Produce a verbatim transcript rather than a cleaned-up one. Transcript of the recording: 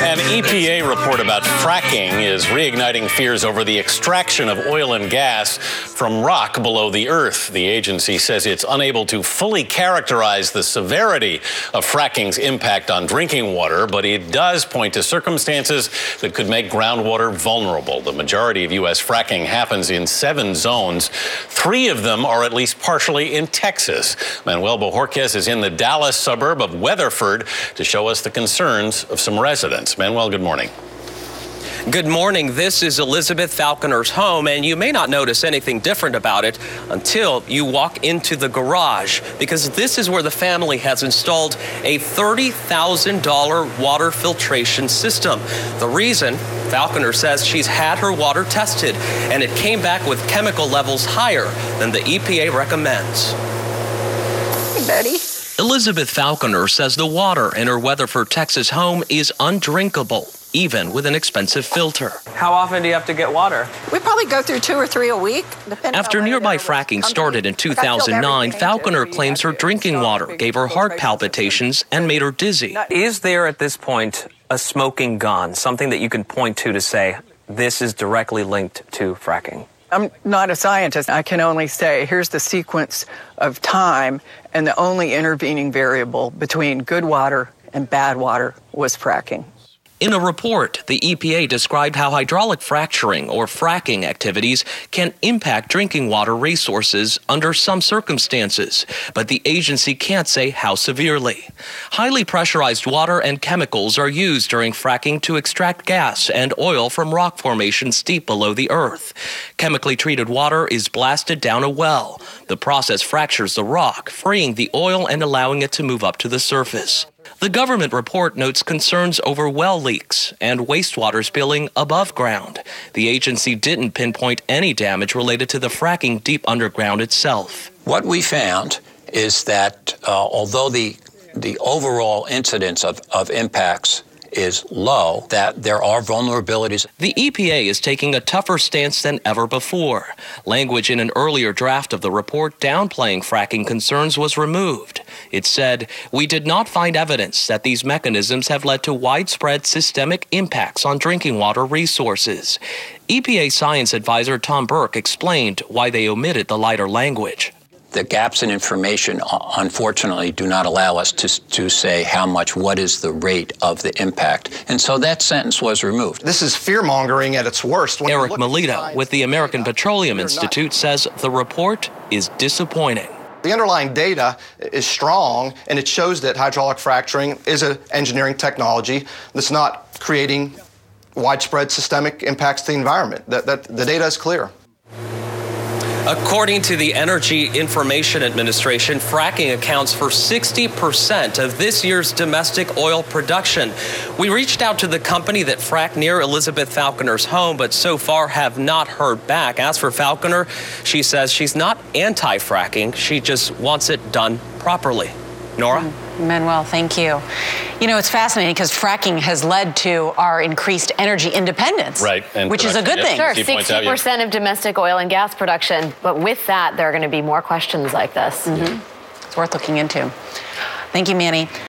An E P A report about fracking is reigniting fears over the extraction of oil and gas from rock below the earth. The agency says it's unable to fully characterize the severity of fracking's impact on drinking water, but it does point to circumstances that could make groundwater vulnerable. The majority of U S fracking happens in seven zones. Three of them are at least partially in Texas. Manuel Bojorquez is in the Dallas suburb of Weatherford to show us the concerns of some residents. Manuel, good morning. Good morning. This is Elizabeth Falconer's home, and you may not notice anything different about it until you walk into the garage, because this is where the family has installed a thirty thousand dollars water filtration system. The reason, Falconer says, she's had her water tested, and it came back with chemical levels higher than the E P A recommends. Hey, Betty. Elizabeth Falconer says the water in her Weatherford, Texas home is undrinkable, even with an expensive filter. How often do you have to get water? We probably go through two or three a week, depending After on nearby fracking started in two thousand nine, Falconer claims her drinking water gave her heart palpitations and made her dizzy. Is there at this point a smoking gun, something that you can point to to say this is directly linked to fracking? I'm not a scientist. I can only say here's the sequence of time, and the only intervening variable between good water and bad water was fracking. In a report, the E P A described how hydraulic fracturing or fracking activities can impact drinking water resources under some circumstances, but the agency can't say how severely. Highly pressurized water and chemicals are used during fracking to extract gas and oil from rock formations deep below the earth. Chemically treated water is blasted down a well. The process fractures the rock, freeing the oil and allowing it to move up to the surface. The government report notes concerns over well leaks and wastewater spilling above ground. The agency didn't pinpoint any damage related to the fracking deep underground itself. What we found is that uh, although the the overall incidence of, of impacts is low, that there are vulnerabilities. The E P A is taking a tougher stance than ever before. Language in an earlier draft of the report downplaying fracking concerns was removed. It said, "We did not find evidence that these mechanisms have led to widespread systemic impacts on drinking water resources." E P A Science Advisor Tom Burke explained why they omitted the lighter language. The gaps in information, unfortunately, do not allow us to, to say how much, what is the rate of the impact. And so that sentence was removed. This is fear-mongering at its worst. When Eric Melito with the American Petroleum Institute says the report is disappointing. The underlying data is strong, and it shows that hydraulic fracturing is an engineering technology that's not creating widespread systemic impacts to the environment. That, that, the data is clear. According to the Energy Information Administration, fracking accounts for sixty percent of this year's domestic oil production. We reached out to the company that fracked near Elizabeth Falconer's home, but so far have not heard back. As for Falconer, she says she's not anti-fracking. She just wants it done properly. Nora? Mm, Manuel, thank you. You know, it's fascinating because fracking has led to our increased energy independence, right, and which is a good yep. thing. Sure, sixty percent of domestic oil and gas production, but with that, there are going to be more questions like this. Mm-hmm. It's worth looking into. Thank you, Manny.